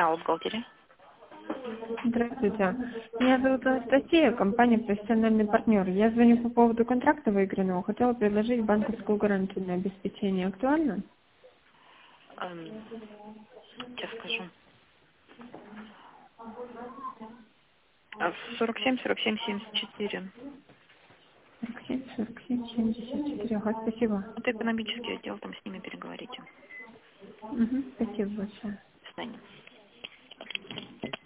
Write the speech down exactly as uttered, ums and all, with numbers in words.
Алло, бухгалтерия. Здравствуйте. Меня зовут Анастасия, компания «Профессиональный партнер». Я звоню по поводу контракта выигранного. Хотела предложить банковскую гарантию на обеспечение. Актуально? Эм, сейчас скажу. А, сорок семь, сорок семь, семьдесят четыре. сорок семь, сорок семь, семьдесят четыре. Ага, спасибо. Это экономический отдел, там с ними переговорите. Угу, спасибо большое. До свидания.